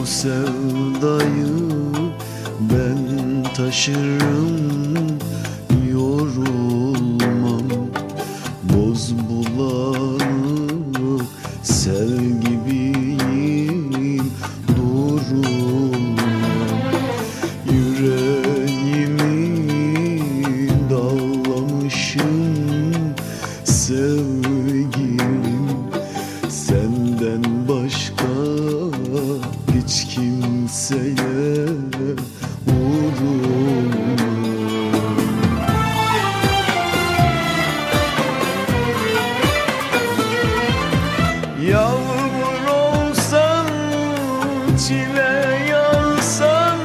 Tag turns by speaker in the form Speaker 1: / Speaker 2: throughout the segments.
Speaker 1: sevdayı ben taşırım, yorulmam. Boz bulanık sel gibiyim, durulmam. Yüreğimi dağlamışım sevgilim, senden başka hiç kimseye vurulmam. Yağmur olsan, çile yağsan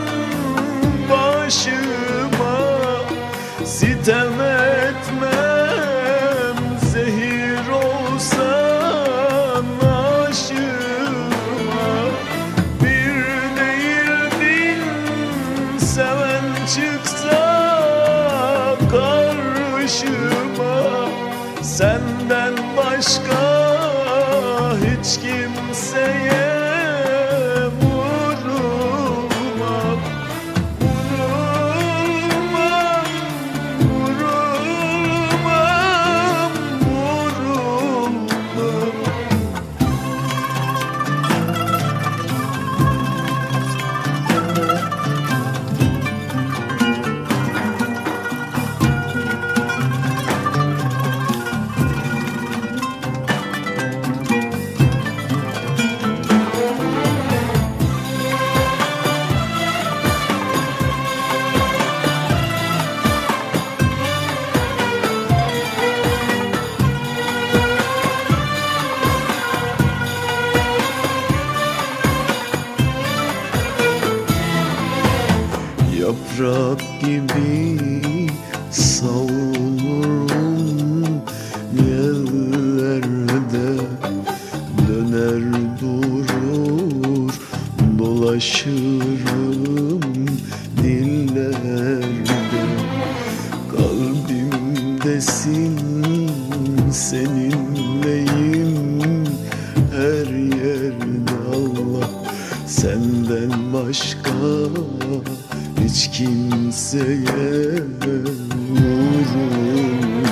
Speaker 1: başıma, sitem etmem. Zehir olsan aşıma, bir değil bin seven çıksa karşıma, senden başka hiç kimseye vurulmam. Vurulmam, vurulmam, vurulmam. Yaprak gibi savruldum yerlerde, döner durur dolaşırım dillerde. Kalbimdesin, seninleyim her yerde Allah. Senden başka hiç kimseye vurulmam.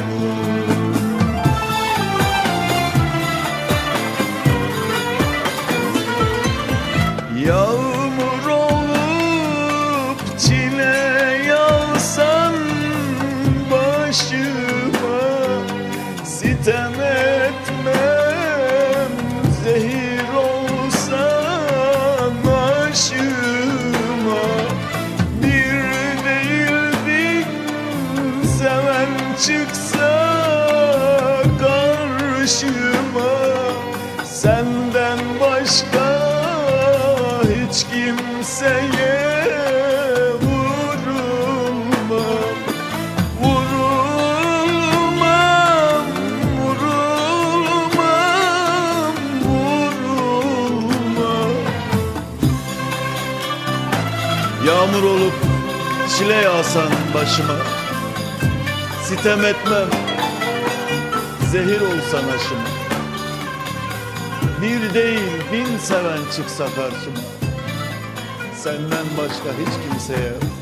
Speaker 1: Yağmur olup çile yağsan başıma, sitem etmem. Zehir olsan aşıma, bir değil bin seven çıksa karşıma, senden başka hiç kimseye vurulmam. Vurulmam, vurulmam, vurulmam. Yağmur olup çile yağsan başıma, sitem etmem. Zehir olsan aşıma, bir değil bin seven çıksa karşıma, senden başka hiç kimseye